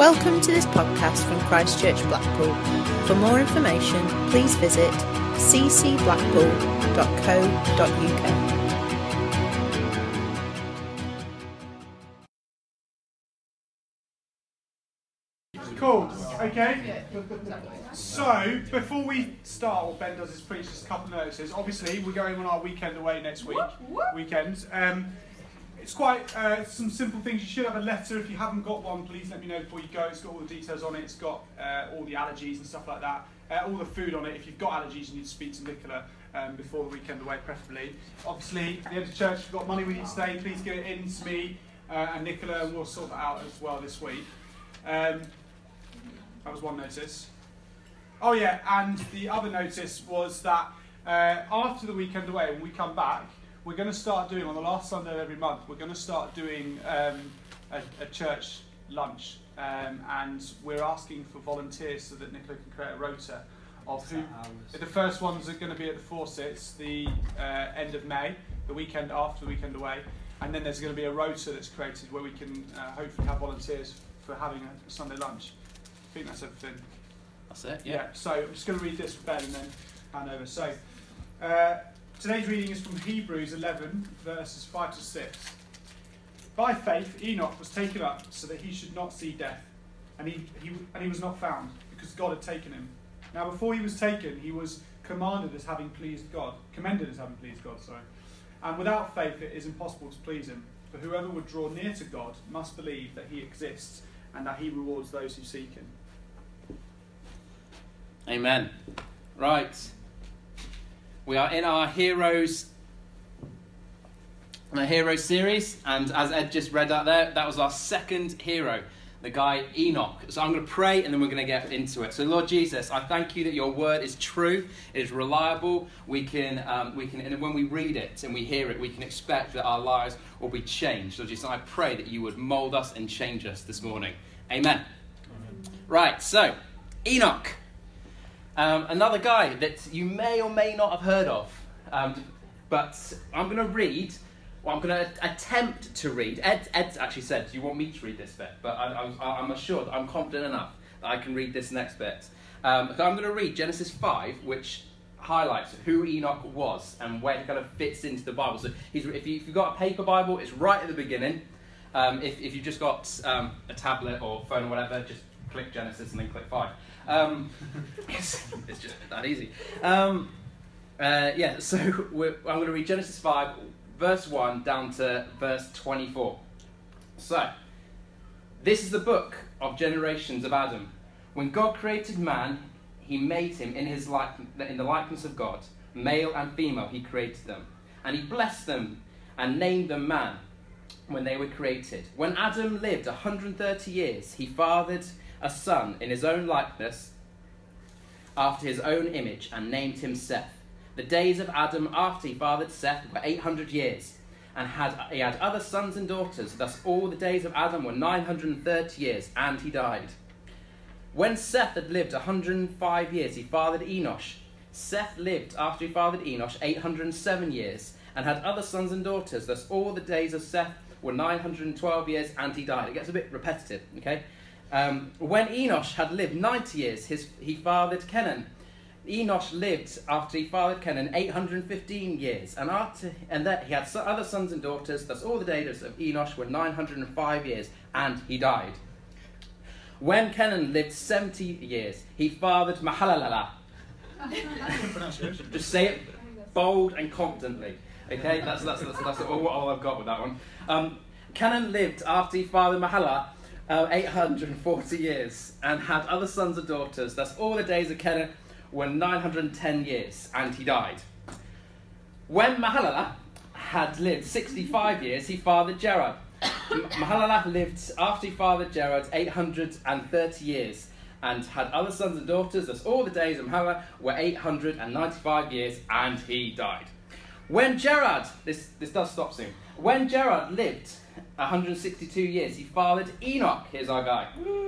Welcome to this podcast from Christ Church Blackpool. For more information, please visit ccblackpool.co.uk. Cool, okay. So, before we start, what Ben does is preach just a couple of notices. Obviously, we're going on our weekend away next weekend. It's quite some simple things. You should have a letter. If you haven't got one, please let me know before you go. It's got all the details on it. It's got all the allergies and stuff like that. All the food on it. If you've got allergies, you need to speak to Nicola before the weekend away, preferably. Obviously, at the end of church, if you've got money we need to stay, please get it in to me and Nicola, and we'll sort that out as well this week. That was one notice. Oh yeah, and the other notice was that after the weekend away, when we come back, we're going to start doing, on the last Sunday of every month, we're going to start doing a church lunch. And we're asking for volunteers so that Nicola can create a rota of who. The first ones are going to be at the Fawcetts, the end of May, the weekend after the weekend away. And then there's going to be a rota that's created where we can hopefully have volunteers for having a Sunday lunch. I think that's everything. That's it, Yeah, so I'm just going to read this for Ben and then hand over. So, today's reading is from Hebrews 11, verses 5 to 6. By faith, Enoch was taken up so that he should not see death, and he was not found, because God had taken him. Now, before he was taken, he was commended as having pleased God. And without faith, it is impossible to please him. For whoever would draw near to God must believe that he exists, and that he rewards those who seek him. Amen. Right. We are in our Heroes series, and as Ed just read out there, that was our second hero, the guy Enoch. So I'm going to pray and then we're going to get into it. So Lord Jesus, I thank you that your word is true, it is reliable. We can, and when we read it and we hear it, we can expect that our lives will be changed. Lord Jesus, I pray that you would mould us and change us this morning. Amen. Right, so Enoch. Another guy that you may or may not have heard of, but I'm going to read, or I'm going to attempt to read. Ed actually said, do you want me to read this bit? But I'm assured, I'm confident enough that I can read this next bit. So I'm going to read Genesis 5, which highlights who Enoch was and where he kind of fits into the Bible. So if you've got a paper Bible, it's right at the beginning. If you've just got a tablet or phone or whatever, just click Genesis and then click 5. It's just that easy. So I'm going to read Genesis 5, verse 1 down to verse 24. So, this is the book of generations of Adam. When God created man, he made him in the likeness of God. Male and female he created them. And he blessed them and named them man when they were created. When Adam lived 130 years, he fathered a son in his own likeness, after his own image, and named him Seth. The days of Adam after he fathered Seth were 800 years, and he had other sons and daughters. Thus all the days of Adam were 930 years, and he died. When Seth had lived 105 years, he fathered Enosh. Seth lived after he fathered Enosh 807 years, and had other sons and daughters. Thus all the days of Seth were 912 years, and he died. It gets a bit repetitive, okay? When Enosh had lived 90 years, he fathered Kenan. Enosh lived after he fathered Kenan 815 years, and that he had other sons and daughters. Thus all the days of Enosh were 905 years, and he died. When Kenan lived 70 years, he fathered Mahalalel. Just say it bold and confidently. Okay, that's all I've got with that one. Kenan lived after he fathered Mahalalel 840 years, and had other sons and daughters. Thus all the days of Kenan were 910 years, and he died. When Mahalalel had lived 65 years, he fathered Jared. Mahalalel lived after he fathered Jared 830 years, and had other sons and daughters. Thus all the days of Mahalalel were 895 years, and he died. When Jared, this does stop soon. When Jared lived 162 years, he fathered Enoch. Here's our guy.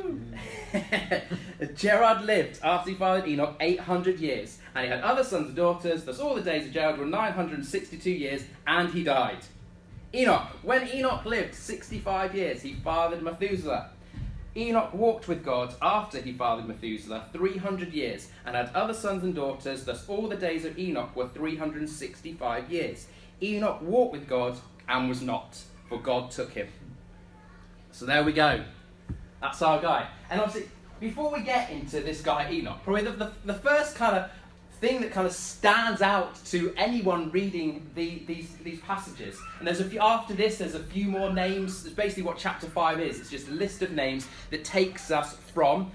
Jared lived after he fathered Enoch 800 years, and he had other sons and daughters. Thus all the days of Jared were 962 years, and he died. Enoch. When Enoch lived 65 years, he fathered Methuselah. Enoch walked with God after he fathered Methuselah 300 years and had other sons and daughters. Thus all the days of Enoch were 365 years. Enoch walked with God and was not, for God took him. So there we go. That's our guy. And obviously, before we get into this guy Enoch, probably the first kind of thing that kind of stands out to anyone reading these passages, and there's a few after this. There's a few more names. It's basically what chapter 5 is. It's just a list of names that takes us from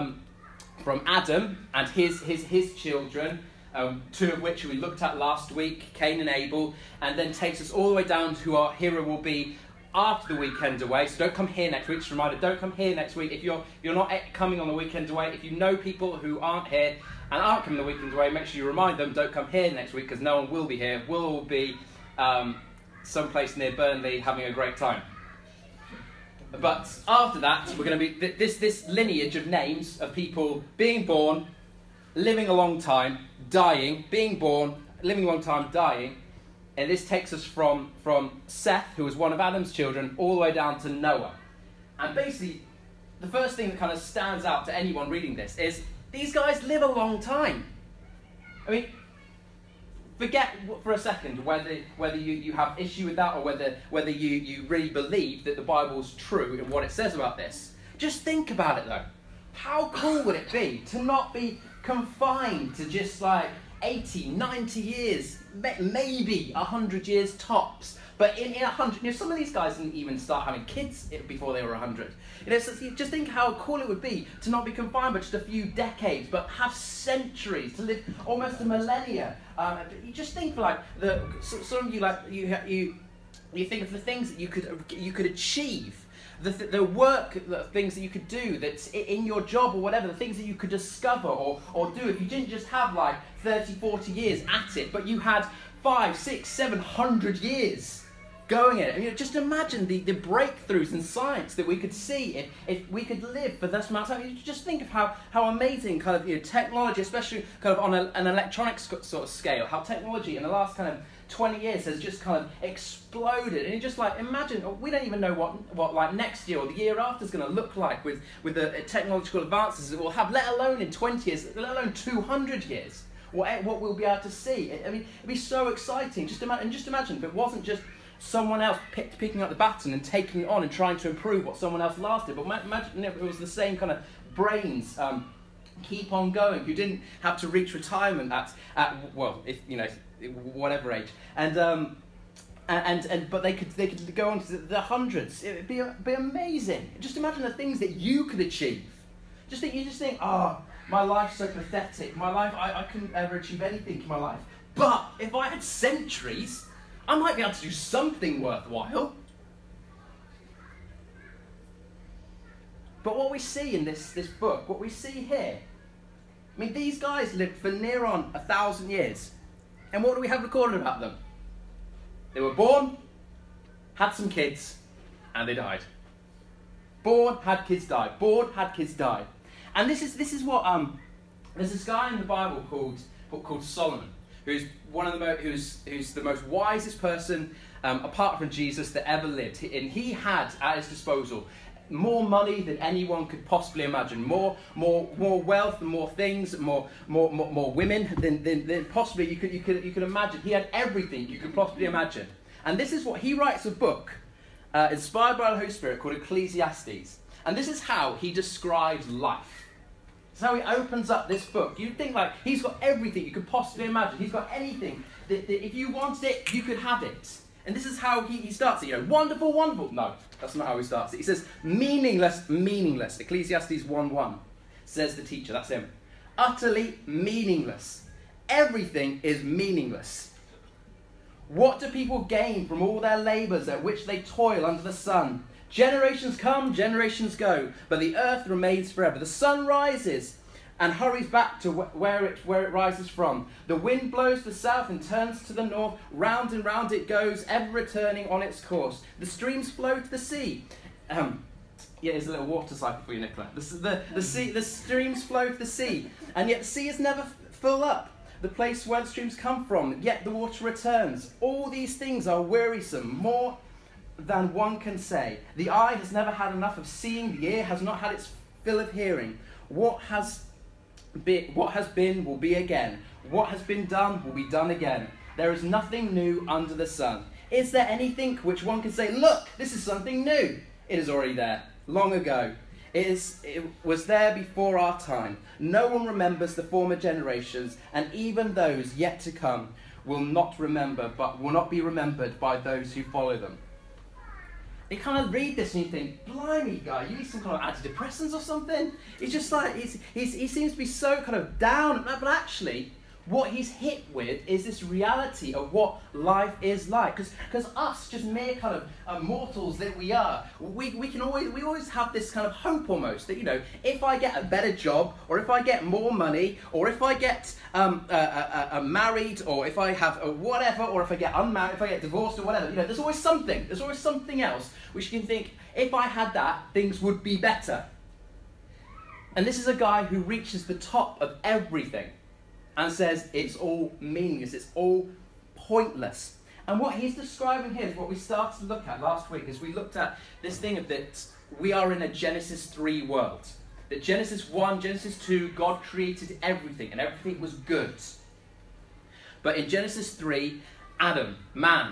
Adam and his children, two of which we looked at last week, Cain and Abel, and then takes us all the way down to who our hero will be after the weekend away. So don't come here next week. Just a reminder, don't come here next week. If you're not coming on the weekend away, if you know people who aren't here and aren't coming the weekend away, make sure you remind them, don't come here next week, because no one will be here. We'll all be someplace near Burnley having a great time. But after that, we're going to be this lineage of names of people being born, living a long time, dying, being born, living a long time, dying. And this takes us from Seth, who was one of Adam's children, all the way down to Noah. And basically, the first thing that kind of stands out to anyone reading this is these guys live a long time. I mean, forget for a second whether you have issue with that, or whether you really believe that the Bible's true in what it says about this. Just think about it, though. How cool would it be to not be confined to just like 80, 90 years, maybe 100 years tops. But in 100, some of these guys didn't even start having kids before they were 100. So just think how cool it would be to not be confined by just a few decades, but have centuries, to live almost a millennia. You just think for like some of you, like you think of the things that you could achieve. The work, the things that you could do that's in your job or whatever, the things that you could discover or do if you didn't just have like 30, 40 years at it, but you had 500, 600, 700 years going at it. I mean, just imagine the breakthroughs in science that we could see if we could live for this amount of time. You just think of how amazing kind of technology, especially kind of on an electronic sort of scale, how technology in the last kind of 20 years has just kind of exploded. And you just like imagine, we don't even know what like next year or the year after is going to look like with the technological advances that we'll have, let alone in 20 years, let alone 200 years, what we'll be able to see. I mean, it'd be so exciting. Just imagine if it wasn't just someone else picking up the baton and taking it on and trying to improve what someone else last did. But imagine if it was the same kind of brains keep on going, who didn't have to reach retirement at whatever age, but they could go on to the hundreds. It'd be amazing. Just imagine the things that you could achieve. You just think, oh, my life's so pathetic. My life, I couldn't ever achieve anything in my life. But if I had centuries, I might be able to do something worthwhile. But what we see in this book, what we see here, I mean, these guys lived for near on 1,000 years. And what do we have recorded about them? They were born, had some kids, and they died. Born, had kids, died. Born, had kids, died. And this is what there's this guy in the Bible called Solomon, who's who's the most wisest person apart from Jesus that ever lived. And he had at his disposal more money than anyone could possibly imagine, more wealth, more things, more women than possibly you could imagine. He had everything you could possibly imagine. And this is what he writes a book inspired by the Holy Spirit called Ecclesiastes. And this is how he describes life. This is how he opens up this book. You'd think like he's got everything you could possibly imagine. He's got anything that if you wanted it, you could have it. And this is how he starts it. Wonderful, wonderful. No, that's not how he starts it. He says, meaningless, meaningless. Ecclesiastes 1:1 says the teacher, that's him. Utterly meaningless. Everything is meaningless. What do people gain from all their labours at which they toil under the sun? Generations come, generations go, but the earth remains forever. The sun rises and hurries back to where it rises from. The wind blows to the south and turns to the north. Round and round it goes, ever returning on its course. The streams flow to the sea. Here's a little water cycle for you, Nicola. The streams flow to the sea, and yet the sea is never full up. The place where the streams come from, yet the water returns. All these things are wearisome, more than one can say. The eye has never had enough of seeing, the ear has not had its fill of hearing. What has been will be again. What has been done will be done again. There is nothing new under the sun. Is there anything which one can say, look, this is something new? It is already there, long ago. It was there before our time. No one remembers the former generations, and even those yet to come will not be remembered by those who follow them. You kind of read this and you think, blimey, guy, you need some kind of antidepressants or something? It's just like, he seems to be so kind of down, but actually, what he's hit with is this reality of what life is like. Because us, just mere kind of mortals that we are, we always have this kind of hope almost that, you know, if I get a better job, or if I get more money, or if I get married, or if I have whatever, or if I get unmarried, if I get divorced or whatever, you know, there's always something else which you can think, if I had that, things would be better. And this is a guy who reaches the top of everything and says it's all meaningless, it's all pointless. And what he's describing here is what we started to look at last week, as we looked at this thing of that we are in a Genesis 3 world. That Genesis 1, Genesis 2, God created everything, and everything was good. But in Genesis 3, Adam, man,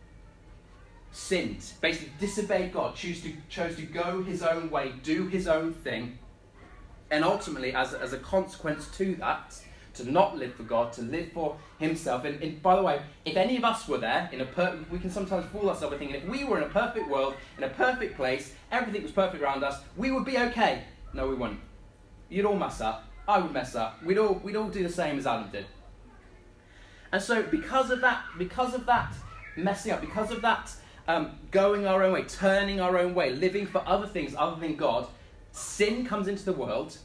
sinned, basically disobeyed God, chose to go his own way, do his own thing, and ultimately, as a consequence to that, to not live for God, to live for himself. And by the way, if any of us were there, we can sometimes fool ourselves by thinking if we were in a perfect world, in a perfect place, everything was perfect around us, we would be okay. No, we wouldn't. You'd all mess up. I would mess up. We'd all do the same as Adam did. And so because of that messing up, because of that going our own way, turning our own way, living for other things other than God, sin comes into the world.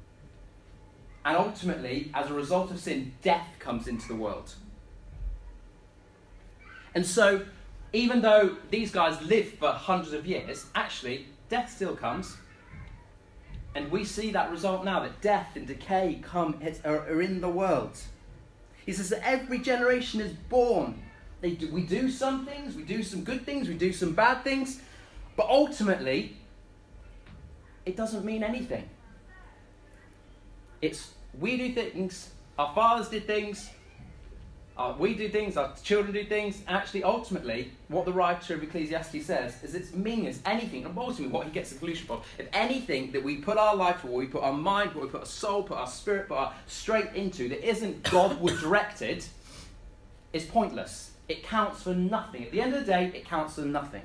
And ultimately, as a result of sin, death comes into the world. And so, even though these guys lived for hundreds of years, actually, death still comes. And we see that result now, that death and decay are in the world. He says that every generation is born. We do some things, we do some good things, we do some bad things, but ultimately, it doesn't mean anything. We do things, our fathers did things, we do things, our children do things. Actually, ultimately, what the writer of Ecclesiastes says is it's meaningless. Anything, and ultimately what he gets the conclusion from, if anything that we put our life for, what we put our mind, what we put our soul, put our spirit, put our strength into, that isn't Godward directed, is pointless. It counts for nothing. At the end of the day, it counts for nothing.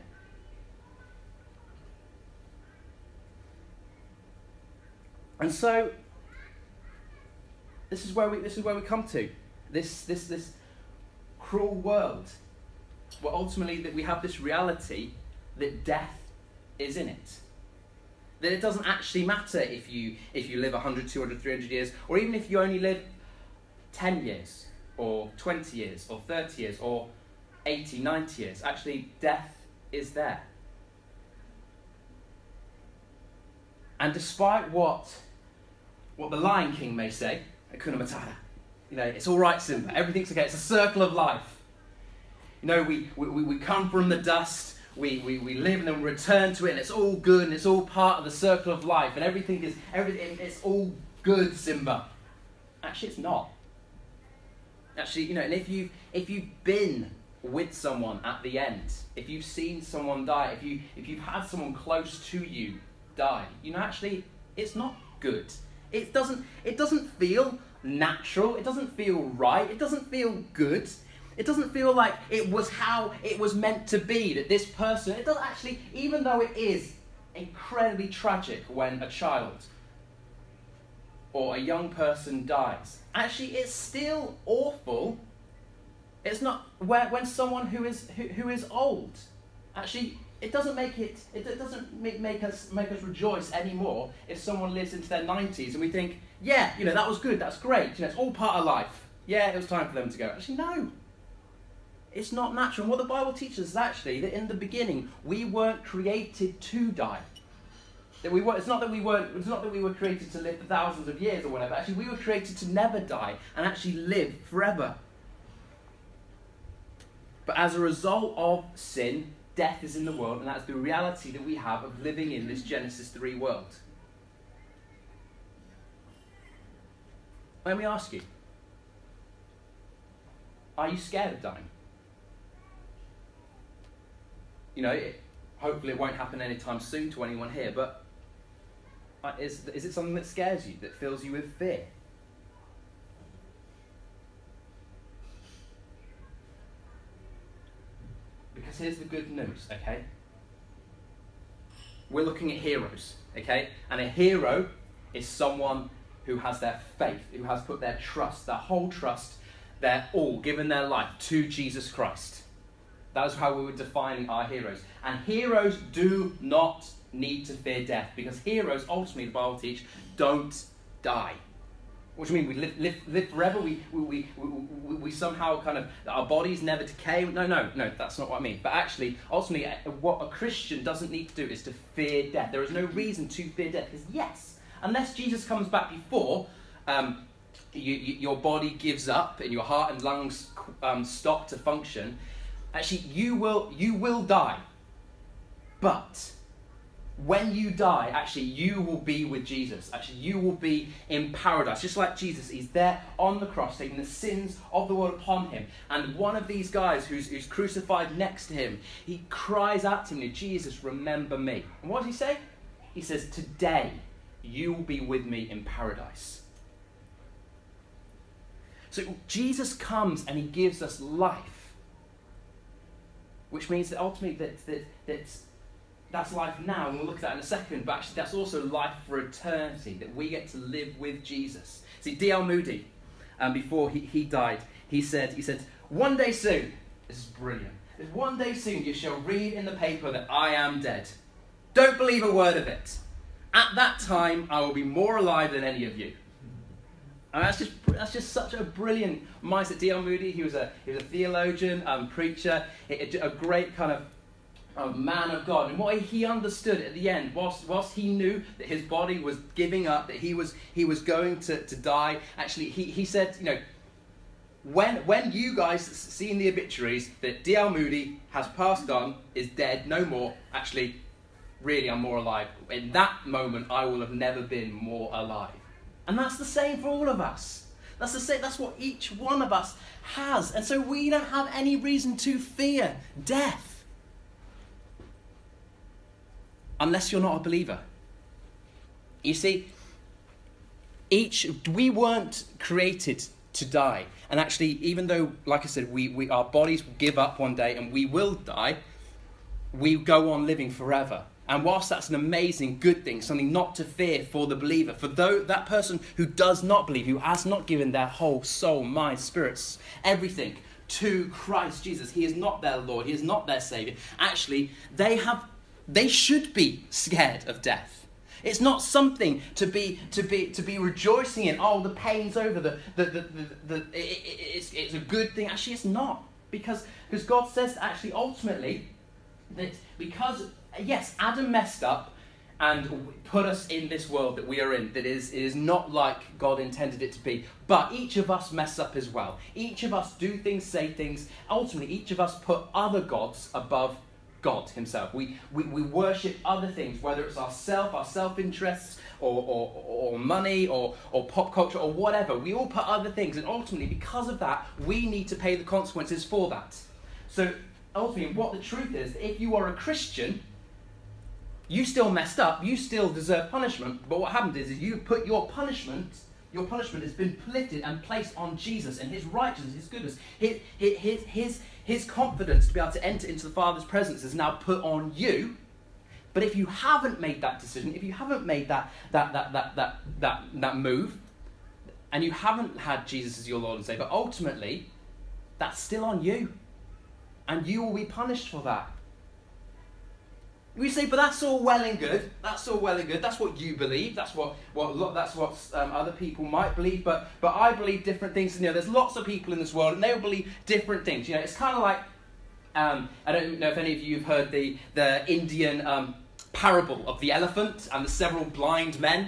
And so, this is where we come to this cruel world, where ultimately that we have this reality that death is in it. That it doesn't actually matter if you live 100, 200, 300 years, or even if you only live 10 years, or 20 years, or 30 years, or 80, 90 years. Actually, death is there. And despite what the Lion King may say, Hakuna Matata, it's all right, Simba, everything's okay, it's a circle of life. We come from the dust, we live and then we return to it, and it's all good, and it's all part of the circle of life, and it's all good, Simba. Actually, it's not. Actually, and if you've been with someone at the end, if you've seen someone die, if you've had someone close to you die, actually, it's not good. It doesn't feel natural. It doesn't feel right. It doesn't feel good. It doesn't feel like it was how it was meant to be, that this person, it doesn't actually, even though it is incredibly tragic when a child or a young person dies, actually it's still awful. It's not when someone who is old, actually it doesn't make us rejoice anymore if someone lives into their 90s and we think, yeah, that was good, that's great, it's all part of life. Yeah, it was time for them to go. Actually, no. It's not natural. And what the Bible teaches is actually that in the beginning we weren't created to die. It's not that we were created to live for thousands of years or whatever. Actually, we were created to never die and actually live forever. But as a result of sin, death is in the world, and that's the reality that we have of living in this Genesis 3 world. Let me ask you, are you scared of dying? You know, hopefully it won't happen anytime soon to anyone here, but is it something that scares you, that fills you with fear? Because here's the good news, okay? We're looking at heroes, okay? And a hero is someone who has their faith, who has put their trust, their whole trust, their all, given their life to Jesus Christ. That is how we were defining our heroes. And heroes do not need to fear death, because heroes, ultimately, the Bible teaches, don't die. What do you mean? We live forever? We somehow kind of, our bodies never decay? No, that's not what I mean. But actually, ultimately, what a Christian doesn't need to do is to fear death. There is no reason to fear death, because yes, unless Jesus comes back before your body gives up and your heart and lungs stop to function, actually, you will die. But when you die, actually, you will be with Jesus. Actually, you will be in paradise. Just like Jesus, he's there on the cross, taking the sins of the world upon him. And one of these guys who's crucified next to him, he cries out to him, Jesus, remember me. And what does he say? He says, today, you will be with me in paradise. So Jesus comes and he gives us life, which means that ultimately that's life now, and we'll look at that in a second, but actually that's also life for eternity, that we get to live with Jesus. See, D.L. Moody, before he died, he said, one day soon, this is brilliant, one day soon you shall read in the paper that I am dead. Don't believe a word of it. At that time, I will be more alive than any of you. And that's just such a brilliant mindset. D.L. Moody, he was a theologian, preacher, a great kind of man of God. And what he understood at the end, whilst he knew that his body was giving up, that he was going to die, actually he said, you know, when you guys see in the obituaries that D.L. Moody has passed on, is dead, no more, actually, really I'm more alive. In that moment, I will have never been more alive. And that's the same for all of us. That's the same. That's what each one of us has. And so we don't have any reason to fear death. Unless you're not a believer. You see, we weren't created to die. And actually, even though, like I said, our bodies will give up one day and we will die, we go on living forever. And whilst that's an amazing, good thing, something not to fear for the believer, for that person who does not believe, who has not given their whole soul, mind, spirits, everything to Christ Jesus, he is not their Lord, he is not their Saviour. Actually, they should be scared of death. It's not something to be rejoicing in. Oh, the pain's over. It's a good thing. Actually, it's not, because God says actually ultimately that because. Yes, Adam messed up and put us in this world that we are in, that is not like God intended it to be. But each of us mess up as well. Each of us do things, say things. Ultimately, each of us put other gods above God himself. We worship other things, whether it's our self-interests, or money, or pop culture, or whatever. We all put other things, and ultimately, because of that, we need to pay the consequences for that. So, ultimately, what the truth is, if you are a Christian, you still messed up, you still deserve punishment, but what happened is you put your punishment has been lifted and placed on Jesus, and his righteousness, his goodness, his confidence to be able to enter into the Father's presence is now put on you. But if you haven't made that decision, if you haven't made that move, and you haven't had Jesus as your Lord and Savior, ultimately, that's still on you. And you will be punished for that. We say, but that's all well and good. That's all well and good. That's what you believe. That's what other people might believe. But I believe different things. You know, there's lots of people in this world, and they will believe different things. You know, it's kind of like I don't know if any of you have heard the Indian parable of the elephant and the several blind men.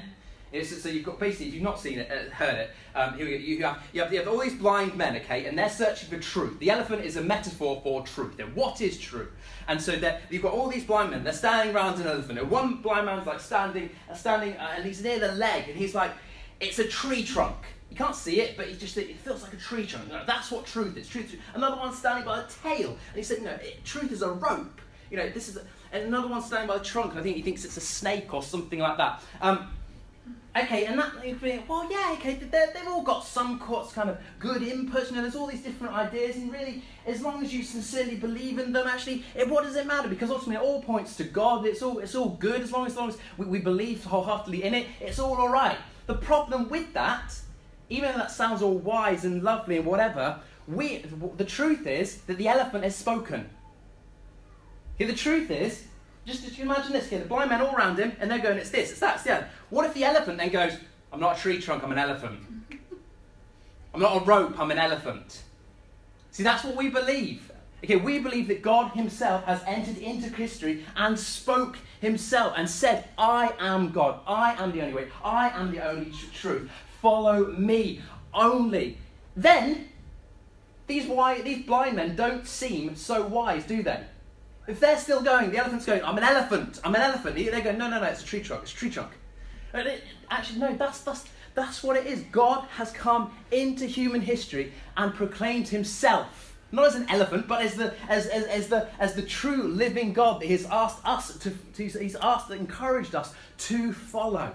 So you've got, basically, if you've not seen it, heard it, here we go. You have all these blind men, okay, and they're searching for truth. The elephant is a metaphor for truth. Then what is truth? And so you've got all these blind men. They're standing around an elephant. And one blind man's like standing, and he's near the leg, and he's like, it's a tree trunk. You can't see it, but it feels like a tree trunk. You know, that's what truth is. Another one's standing by the tail, and he said, truth is a rope. And another one's standing by the trunk, and I think he thinks it's a snake or something like that. Okay, and that, well, yeah, okay, they've all got some kind of good inputs, there's all these different ideas, and really, as long as you sincerely believe in them, actually, what does it matter? Because ultimately it all points to God, it's all good, as long as we believe wholeheartedly in it, it's all right. The problem with that, even though that sounds all wise and lovely and whatever, the truth is that the elephant has spoken. Okay, the truth is, just imagine this, the blind men all around him, and they're going, it's this, it's that, it's the other. What if the elephant then goes, I'm not a tree trunk, I'm an elephant. I'm not a rope, I'm an elephant. See, that's what we believe. Okay, we believe that God himself has entered into history and spoke himself and said, I am God, I am the only way, I am the only truth. Follow me only. Then, these blind men don't seem so wise, do they? If they're still going, the elephant's going, I'm an elephant. They're going, no, it's a tree trunk, Actually, no, that's what it is. God has come into human history and proclaimed himself, not as an elephant, but as the true living God that he's asked us he's encouraged us to follow.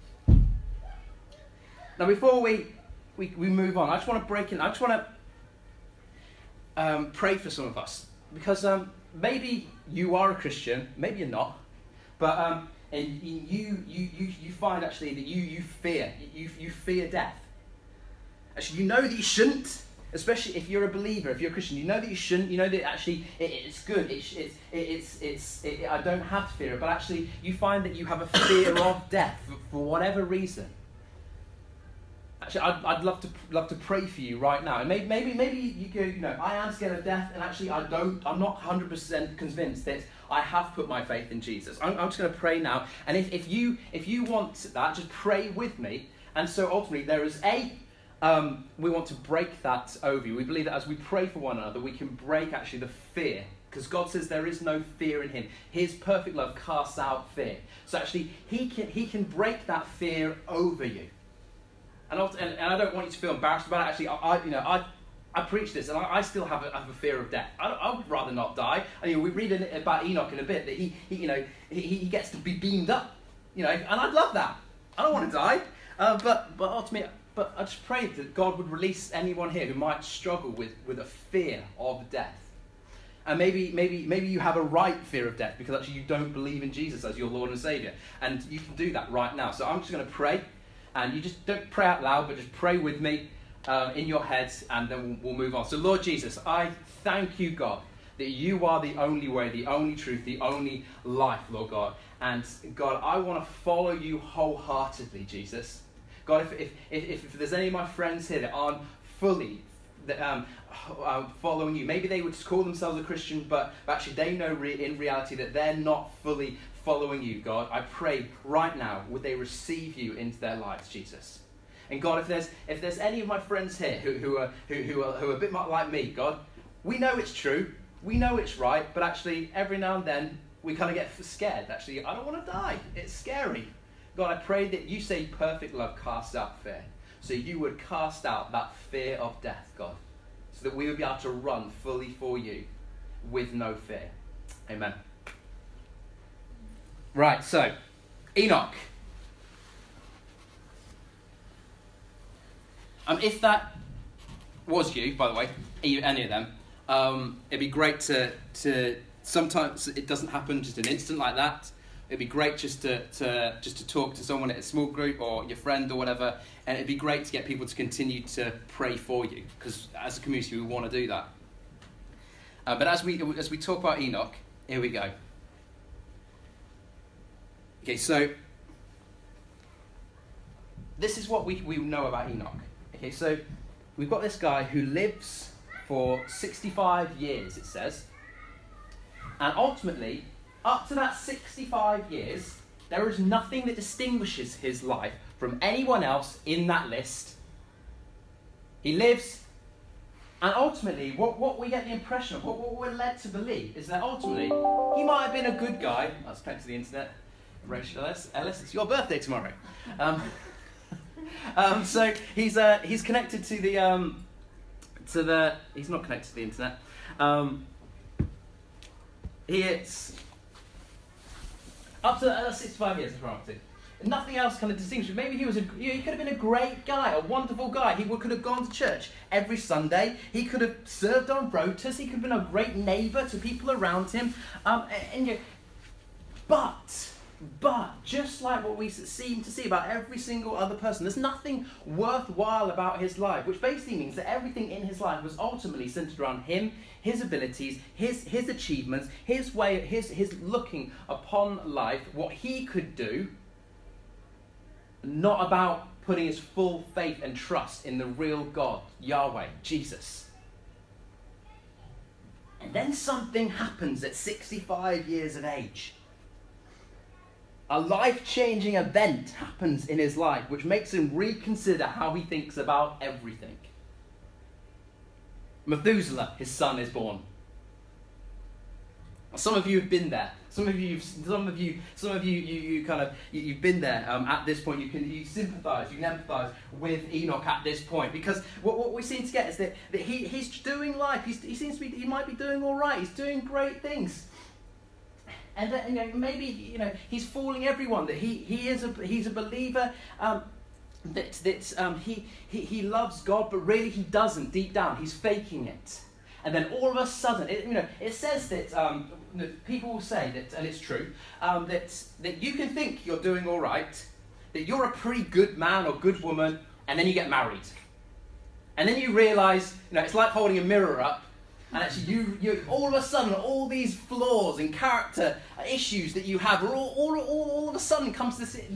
Now, before we move on, I just want to break in. I just want to pray for some of us, because maybe you are a Christian, maybe you're not, but and you find actually that you fear death. Actually, you know that you shouldn't, especially if you're a believer, if you're a Christian. You know that you shouldn't. You know that actually it's good. I don't have to fear it, but actually you find that you have a fear of death for whatever reason. Actually, I'd love to pray for you right now. And maybe you go, I am scared of death, and actually I'm not 100% convinced that I have put my faith in Jesus. I'm just going to pray now, and if you want that, just pray with me. And so ultimately there is we want to break that over you. We believe that as we pray for one another, we can break actually the fear, because God says there is no fear in him. His perfect love casts out fear. So actually he can break that fear over you. And I don't want you to feel embarrassed about it. Actually, I preach this, and I still have a fear of death. I would rather not die. We read about Enoch in a bit that he gets to be beamed up, and I'd love that. I don't want to die, but ultimately, I just pray that God would release anyone here who might struggle with a fear of death. And maybe you have a right fear of death because actually you don't believe in Jesus as your Lord and Saviour, and you can do that right now. So I'm just going to pray. And you just don't pray out loud, but just pray with me in your heads, and then we'll move on. So Lord Jesus, I thank you, God, that you are the only way, the only truth, the only life, Lord God. And God, I want to follow you wholeheartedly, Jesus. God, if there's any of my friends here that aren't fully following you, maybe they would call themselves a Christian, but actually they know in reality that they're not fully following you, God. I pray right now, would they receive you into their lives, Jesus? And God, if there's any of my friends here who are a bit like me, God, we know it's true, we know it's right, but actually every now and then we kind of get scared. Actually, I don't want to die. It's scary. God, I pray that you say perfect love casts out fear. So you would cast out that fear of death, God, so that we would be able to run fully for you with no fear. Amen. Right, so, Enoch. If that was you, by the way, any of them, it'd be great to sometimes it doesn't happen just an instant like that. It'd be great just to talk to someone at a small group or your friend or whatever, and it'd be great to get people to continue to pray for you, because as a community we want to do that. But as we talk about Enoch, here we go. Okay, so this is what we know about Enoch. Okay, so we've got this guy who lives for 65 years, it says. And ultimately, up to that 65 years, there is nothing that distinguishes his life from anyone else in that list. He lives, and ultimately, what we get the impression of, what we're led to believe, is that ultimately, he might have been a good guy. That's connected to the internet. Rachel Ellis, it's your birthday tomorrow. So he's connected to the, he's not connected to the internet. It's up to 65 years, that's right. Nothing else kind of distinguished. Maybe he could have been a great guy, a wonderful guy. He could have gone to church every Sunday. He could have served on rotas. He could have been a great neighbour to people around him. But just like what we seem to see about every single other person, there's nothing worthwhile about his life, which basically means that everything in his life was ultimately centered around him, his abilities, his achievements, his way, his looking upon life, what he could do. Not about putting his full faith and trust in the real God, Yahweh, Jesus. And then something happens at 65 years of age. A life-changing event happens in his life, which makes him reconsider how he thinks about everything. Methuselah, his son, is born. Some of you have been there. Some of you kind of you've been there at this point. You sympathise, you can empathise with Enoch at this point, because what we seem to get is that he's doing life. He might be doing all right. He's doing great things, and maybe he's fooling everyone that he's a believer. He loves God, but really he doesn't. Deep down, he's faking it. And then all of a sudden, it says that people will say that, and it's true, that you can think you're doing all right, that you're a pretty good man or good woman, and then you get married. And then you realise, it's like holding a mirror up, and actually you all of a sudden, all these flaws and character issues that you have are all of a sudden come to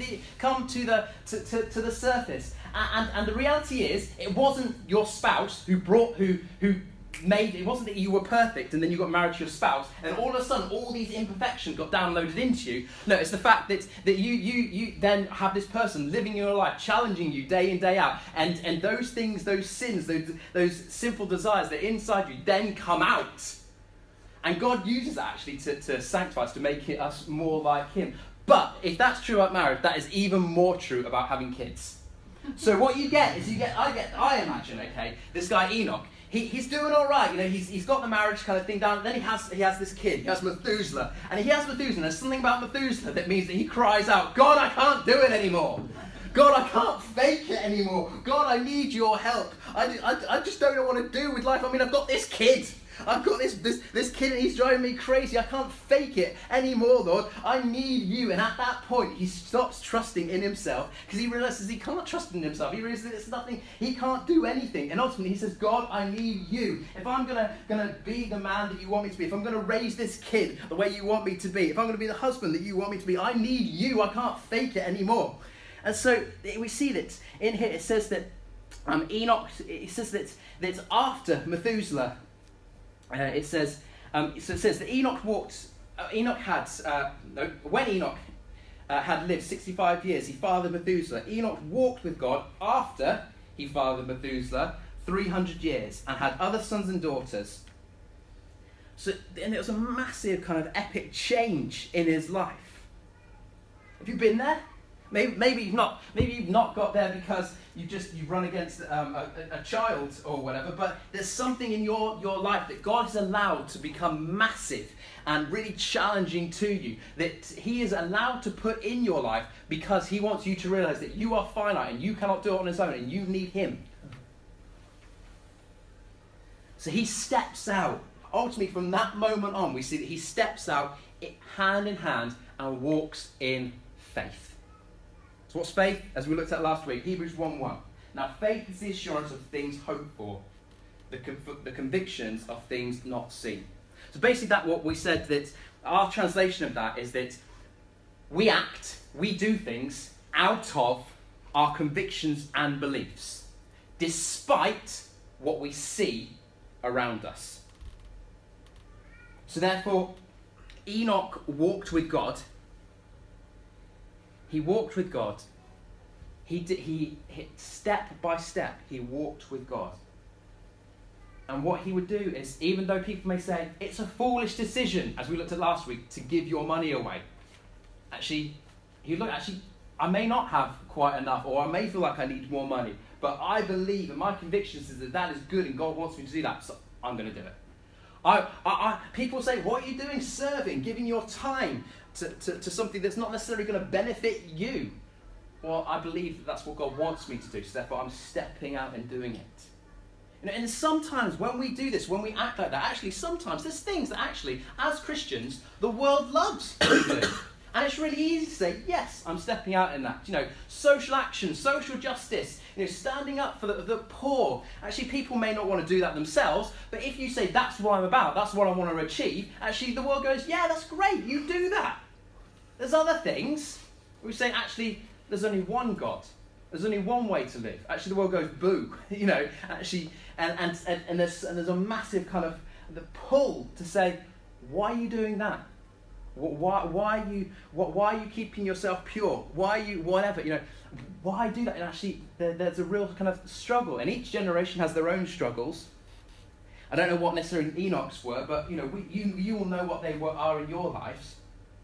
the surface. And the reality is, it wasn't your spouse who it wasn't that you were perfect and then you got married to your spouse and all of a sudden all these imperfections got downloaded into you. No, it's the fact that you then have this person living in your life, challenging you day in, day out, and those things, those sins, those sinful desires that are inside you then come out. And God uses that actually to sanctify us, to make us more like him. But if that's true about marriage, that is even more true about having kids. So what you get is I imagine, this guy Enoch, he's doing all right, he's got the marriage kind of thing down. Then he has this kid, he has Methuselah, and there's something about Methuselah that means that he cries out, God, I can't do it anymore. God, I can't fake it anymore. God, I need your help. I just don't know what to do with life. I mean, I've got this kid. I've got this kid and he's driving me crazy. I can't fake it anymore, Lord. I need you. And at that point, he stops trusting in himself because he realizes he can't trust in himself. He realizes it's nothing. He can't do anything. And ultimately, he says, God, I need you. If I'm gonna be the man that you want me to be, if I'm going to raise this kid the way you want me to be, if I'm going to be the husband that you want me to be, I need you. I can't fake it anymore. And so we see that in here. It says that Enoch, it says that after Methuselah, it says that Enoch walked. When Enoch had lived 65 years, he fathered Methuselah. Enoch walked with God after he fathered Methuselah 300 years and had other sons and daughters. And it was a massive kind of epic change in his life. Have you been there? Maybe you've not. Maybe you've not got there because you've run against a child or whatever. But there's something in your life that God has allowed to become massive and really challenging to you, that He is allowed to put in your life because He wants you to realize that you are finite and you cannot do it on His own and you need Him. So He steps out. Ultimately, from that moment on, we see that He steps out hand in hand and walks in faith. So what's faith? As we looked at last week, Hebrews 1:1. Now faith is the assurance of things hoped for, the convictions of things not seen. So basically that what we said, that our translation of that is that we do things out of our convictions and beliefs, despite what we see around us. So therefore, Enoch walked with God. He walked with God he step by step, he walked with God. And what he would do is, even though people may say, it's a foolish decision, as we looked at last week, to give your money away. Actually, I may not have quite enough, or I may feel like I need more money, but I believe, and my conviction is that is good, and God wants me to do that, so I'm going to do it. People say, what are you doing serving, giving your time to something that's not necessarily going to benefit you? Well, I believe that's what God wants me to do, so therefore I'm stepping out and doing it. And sometimes when we do this, when we act like that, actually sometimes there's things that actually, as Christians, the world loves to do. And it's really easy to say, yes, I'm stepping out in that. Social action, social justice, standing up for the poor. Actually, people may not want to do that themselves, but if you say, that's what I'm about, that's what I want to achieve, actually the world goes, yeah, that's great, you do that. There's other things. We say, actually, there's only one God. There's only one way to live. Actually, the world goes, boo. Actually, and there's a massive kind of the pull to say, why are you doing that? Why are you keeping yourself pure? Why are you whatever? Why do that? And actually, there's a real kind of struggle, and each generation has their own struggles. I don't know what necessarily Enoch's were, but you will know what they are in your lives.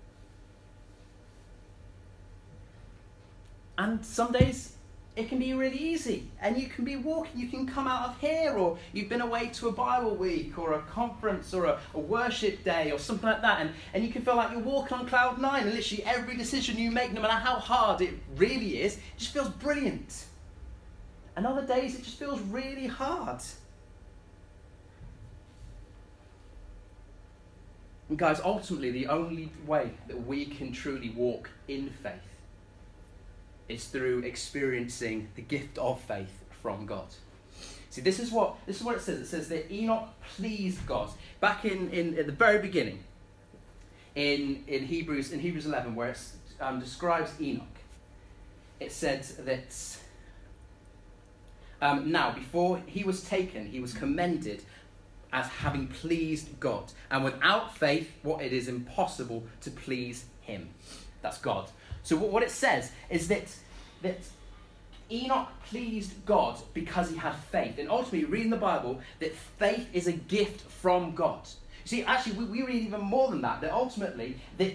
And some days it can be really easy, and you can be walking, you can come out of here, or you've been away to a Bible week, or a conference, or a worship day, or something like that, and you can feel like you're walking on cloud nine, and literally every decision you make, no matter how hard it really is, just feels brilliant. And other days it just feels really hard. And guys, ultimately the only way that we can truly walk in faith is through experiencing the gift of faith from God. See, this is what it says. It says that Enoch pleased God. Back in at the very beginning, in Hebrews 11, where it describes Enoch, it said that now before he was taken, he was commended as having pleased God, and without faith, it is impossible to please Him. That's God. So what it says is that Enoch pleased God because he had faith. And ultimately, reading the Bible, that faith is a gift from God. See, actually, we read even more than that. That ultimately, that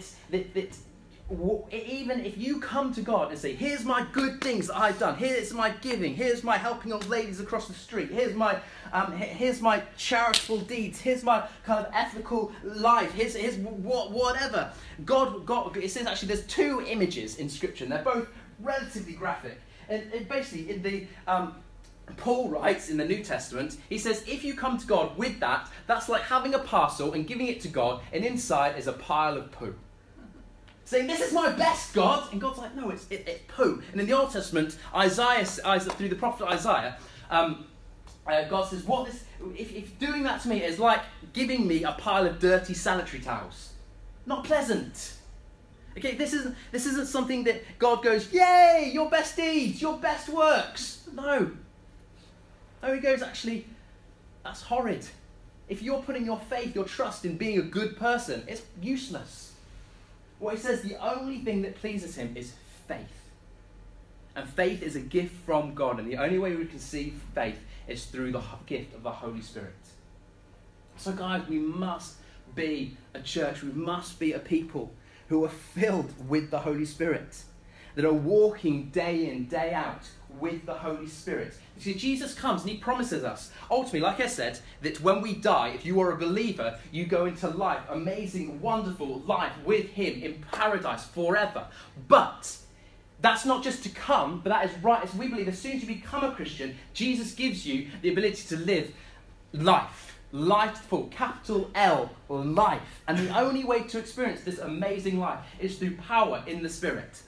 even if you come to God and say, here's my good things that I've done, here's my giving, here's my helping old ladies across the street, here's my charitable deeds, here's my kind of ethical life, here's whatever. God, it says actually there's two images in Scripture, and they're both relatively graphic. And basically, in the Paul writes in the New Testament, he says, if you come to God with that, that's like having a parcel and giving it to God, and inside is a pile of poo. Saying, this is my best, God. And God's like, no, it's poo. And in the Old Testament, Isaiah, through the prophet Isaiah, God says, if doing that to me is like giving me a pile of dirty sanitary towels. Not pleasant. Okay, this isn't something that God goes, yay, your best deeds, your best works. No. No, he goes, actually, that's horrid. If you're putting your faith, your trust in being a good person, it's useless. What he says, the only thing that pleases him is faith. And faith is a gift from God. And the only way we can see faith is through the gift of the Holy Spirit. So guys, we must be a church. We must be a people who are filled with the Holy Spirit. That are walking day in, day out with the Holy Spirit. You see, Jesus comes and he promises us, ultimately, like I said, that when we die, if you are a believer, you go into life, amazing, wonderful life with him in paradise forever. But that's not just to come, but that is right. As we believe, as soon as you become a Christian, Jesus gives you the ability to live life. Lifeful, capital L, life. And the only way to experience this amazing life is through power in the Spirit.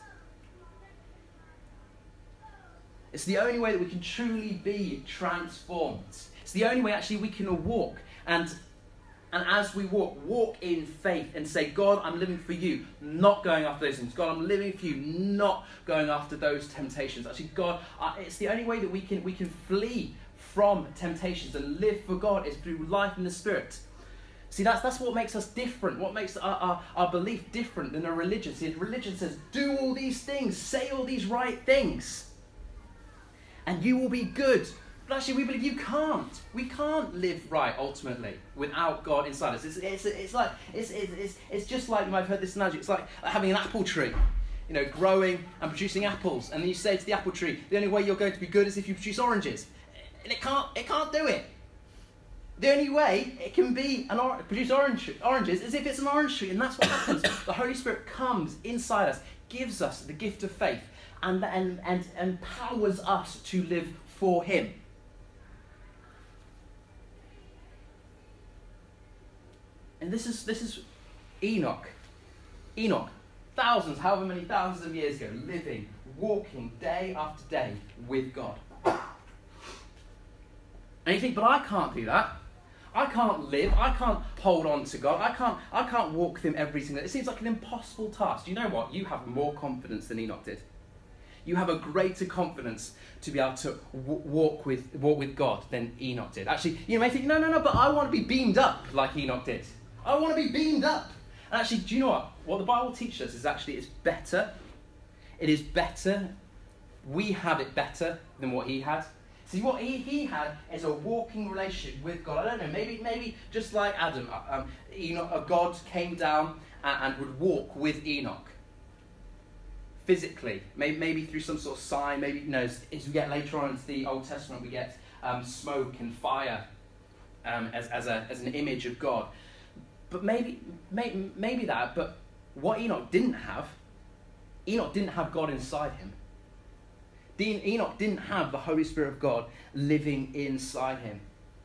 It's the only way that we can truly be transformed. It's the only way actually we can walk. And as we walk in faith and say, God, I'm living for you, not going after those things. God, I'm living for you, not going after those temptations. Actually, God, it's the only way that we can flee from temptations and live for God is through life in the Spirit. See, that's what makes us different. What makes our belief different than a religion. See, religion says, do all these things, say all these right things. and you will be good. But actually, we believe you can't. We can't live right ultimately without God inside us. It's just like, you might have heard this analogy. It's like having an apple tree, growing and producing apples. And then you say to the apple tree, the only way you're going to be good is if you produce oranges. And it can't do it. The only way it can be produce oranges is if it's an orange tree, and that's what happens. The Holy Spirit comes inside us, gives us the gift of faith, and empowers us to live for Him. And this is Enoch. Enoch, however many thousands of years ago, living, walking day after day with God. And you think, but I can't do that. I can't live. I can't hold on to God. I can't walk with Him every single day. It seems like an impossible task. Do you know what? You have more confidence than Enoch did. You have a greater confidence to be able to walk with God than Enoch did. Actually, you may think, no, but I want to be beamed up like Enoch did. I want to be beamed up. And actually, do you know what? What the Bible teaches us is actually it's better. It is better. We have it better than what he had. See, what he had is a walking relationship with God. I don't know, maybe just like Adam, Enoch, God came down and would walk with Enoch. Physically, maybe through some sort of sign, maybe, as we get later on into the Old Testament, we get smoke and fire as an image of God. But maybe that, but what Enoch didn't have God inside him. Enoch didn't have the Holy Spirit of God living inside him.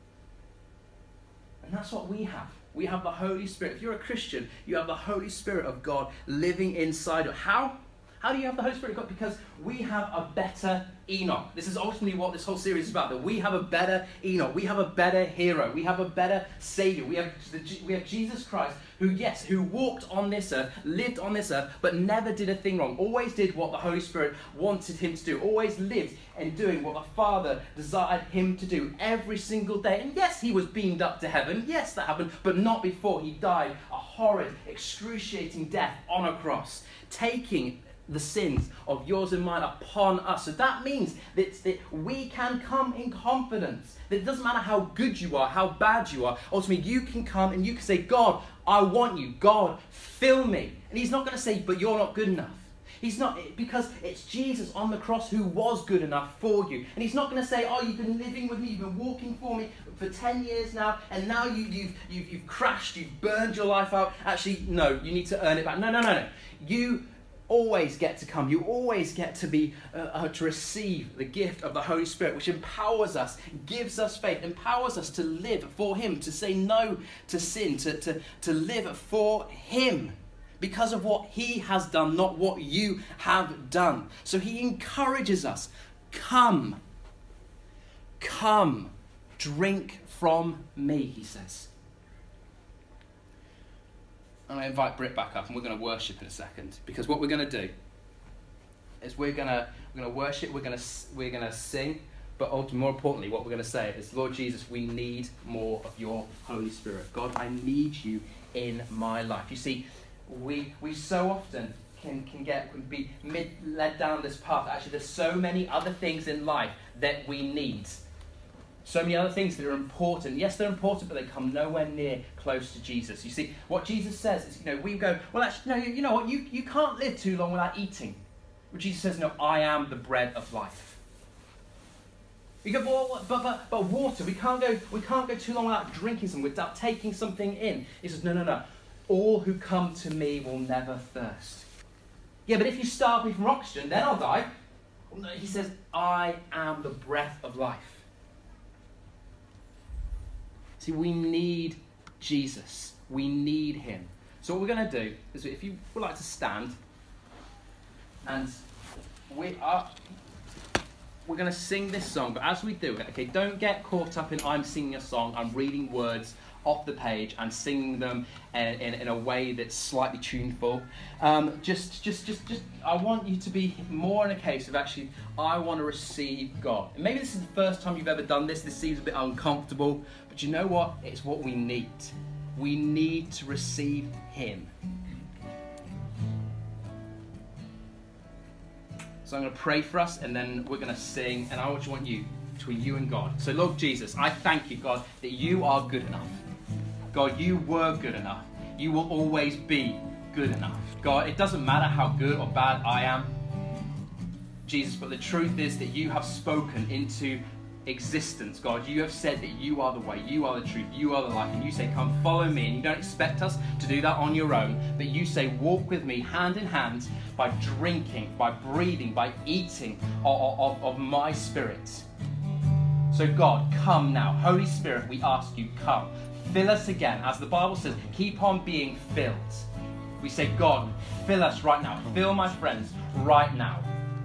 And that's what we have. We have the Holy Spirit. If you're a Christian, you have the Holy Spirit of God living inside you. How? How do you have the Holy Spirit of God? Because we have a better Enoch. This is ultimately what this whole series is about. That we have a better Enoch. We have a better hero. We have a better Savior. We have Jesus Christ, who walked on this earth, lived on this earth, but never did a thing wrong. Always did what the Holy Spirit wanted him to do. Always lived in doing what the Father desired him to do every single day. And yes, he was beamed up to heaven. Yes, that happened, but not before he died a horrid, excruciating death on a cross, taking the sins of yours and mine upon us. So that means that we can come in confidence. That it doesn't matter how good you are, how bad you are. Ultimately, you can come and you can say, God, I want you. God, fill me. And he's not going to say, but you're not good enough. He's not, because it's Jesus on the cross who was good enough for you. And he's not going to say, oh, you've been living with me, you've been walking for me for 10 years now, and now you've crashed, you've burned your life out. Actually, no, you need to earn it back. No. You always get to come. You always get to be to receive the gift of the Holy Spirit, which empowers us, gives us faith, empowers us to live for him, to say no to sin, to live for him because of what he has done, not what you have done. So he encourages us, come, drink from me, he says. I'm going to invite Britt back up and we're going to worship in a second, because what we're going to do is we're going to worship, we're going to sing, but ultimately, more importantly, what we're going to say is, Lord Jesus, we need more of your Holy Spirit. God, I need you in my life. You see, we so often can be led down this path. Actually, there's so many other things in life that we need. So many other things that are important. Yes, they're important, but they come nowhere near close to Jesus. You see, what Jesus says is, we go, well, actually, no, you know what? You can't live too long without eating. But Jesus says, no, I am the bread of life. You go, well, but water, we can't go too long without drinking something, without taking something in. He says, no. All who come to me will never thirst. Yeah, but if you starve me from oxygen, then I'll die. Well, no, he says, I am the breath of life. See, we need Jesus. We need him. So what we're going to do is, if you would like to stand, and we're going to sing this song. But as we do it, okay, don't get caught up in I'm singing a song, I'm reading words off the page and singing them in a way that's slightly tuneful. Just I want you to be more in a case of actually, I want to receive God. And maybe this is the first time you've ever done this. This seems a bit uncomfortable, but you know what? It's what we need. We need to receive him. So I'm going to pray for us, and then we're going to sing, and I just want you, between you and God. So Lord Jesus, I thank you, God, that you are good enough. God, you were good enough. You will always be good enough. God, it doesn't matter how good or bad I am, Jesus, but the truth is that you have spoken into existence, God. You have said that you are the way, you are the truth, you are the life, and you say, come follow me. And you don't expect us to do that on your own, but you say, walk with me hand in hand by drinking, by breathing, by eating of my spirit. So God, come now. Holy Spirit, we ask you, come. Fill us again. As the Bible says, keep on being filled. We say, God, fill us right now. Fill my friends right now.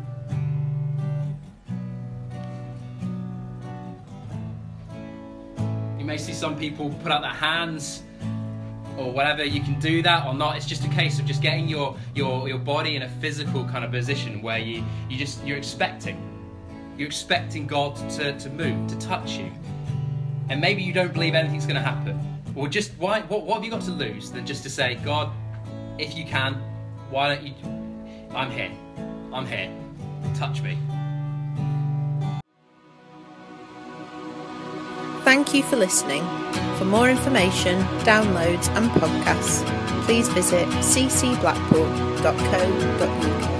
You may see some people put out their hands or whatever. You can do that or not. It's just a case of just getting your body in a physical kind of position where you're expecting. You're expecting God to move, to touch you. And maybe you don't believe anything's going to happen. Or just, what have you got to lose than just to say, God, if you can, why don't you, I'm here, touch me. Thank you for listening. For more information, downloads and podcasts, please visit ccblackpool.co.uk.